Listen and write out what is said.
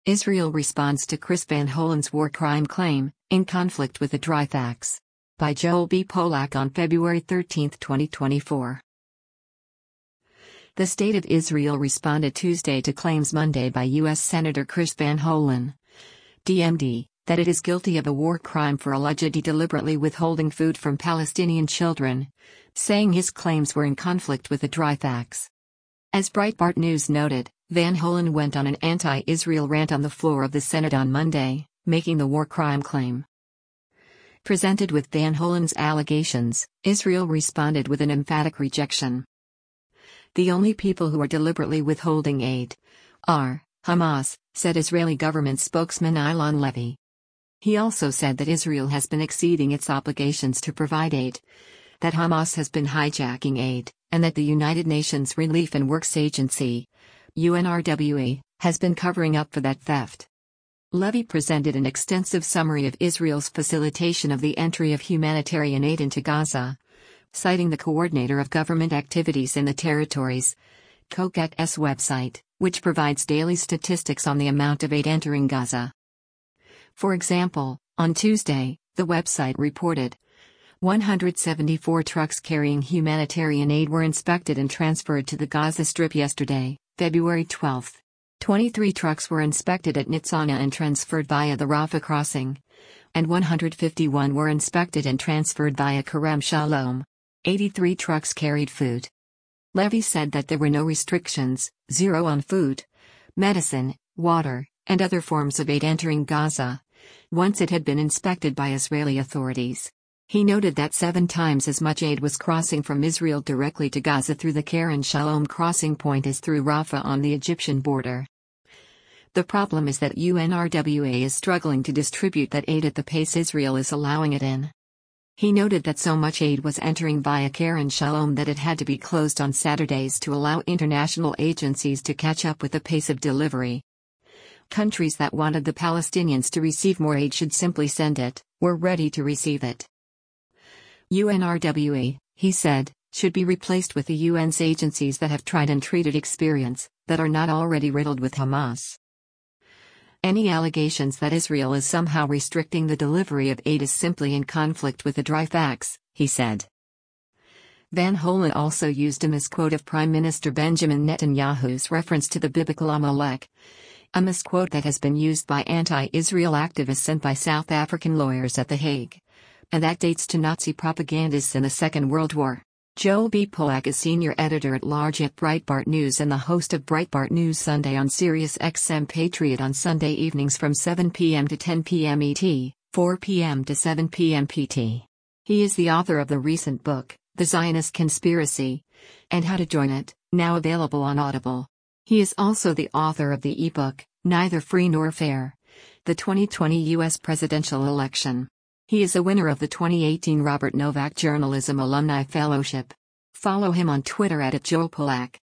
Israel responds to Chris Van Hollen's war crime claim, in conflict with the dry facts. By Joel B. Polak on February 13, 2024. The State of Israel responded Tuesday to claims Monday by U.S. Senator Chris Van Hollen, DMD, that it is guilty of a war crime for allegedly deliberately withholding food from Palestinian children, saying his claims were in conflict with the dry facts. As Breitbart News noted, Van Hollen went on an anti-Israel rant on the floor of the Senate on Monday, making the war crime claim. Presented with Van Hollen's allegations, Israel responded with an emphatic rejection. The only people who are deliberately withholding aid are Hamas, said Israeli government spokesman Ilan Levy. He also said that Israel has been exceeding its obligations to provide aid, that Hamas has been hijacking aid, and that the United Nations Relief and Works Agency, UNRWA, has been covering up for that theft. Levy presented an extensive summary of Israel's facilitation of the entry of humanitarian aid into Gaza, citing the Coordinator of Government Activities in the Territories, COGAT's website, which provides daily statistics on the amount of aid entering Gaza. For example, on Tuesday, the website reported 174 trucks carrying humanitarian aid were inspected and transferred to the Gaza Strip yesterday, February 12. 23 trucks were inspected at Nitzana and transferred via the Rafah crossing, and 151 were inspected and transferred via Kerem Shalom. 83 trucks carried food. Levy said that there were no restrictions, zero on food, medicine, water, and other forms of aid entering Gaza, once it had been inspected by Israeli authorities. He noted that 7 times as much aid was crossing from Israel directly to Gaza through the Kerem Shalom crossing point as through Rafah on the Egyptian border. The problem is that UNRWA is struggling to distribute that aid at the pace Israel is allowing it in. He noted that so much aid was entering via Kerem Shalom that it had to be closed on Saturdays to allow international agencies to catch up with the pace of delivery. Countries that wanted the Palestinians to receive more aid should simply send it, were ready to receive it. UNRWA, he said, should be replaced with the UN's agencies that have tried and treated experience, that are not already riddled with Hamas. Any allegations that Israel is somehow restricting the delivery of aid is simply in conflict with the dry facts, he said. Van Hollen also used a misquote of Prime Minister Benjamin Netanyahu's reference to the biblical Amalek, a misquote that has been used by anti-Israel activists and by South African lawyers at The Hague, and that dates to Nazi propagandists in the Second World War. Joel B. Polak is senior editor-at-large at Breitbart News and the host of Breitbart News Sunday on Sirius XM Patriot on Sunday evenings from 7 p.m. to 10 p.m. ET, 4 p.m. to 7 p.m. PT. He is the author of the recent book, The Zionist Conspiracy, and How to Join It, now available on Audible. He is also the author of the ebook, Neither Free Nor Fair: The 2020 U.S. Presidential Election. He is a winner of the 2018 Robert Novak Journalism Alumni Fellowship. Follow him on Twitter @JoelPolak.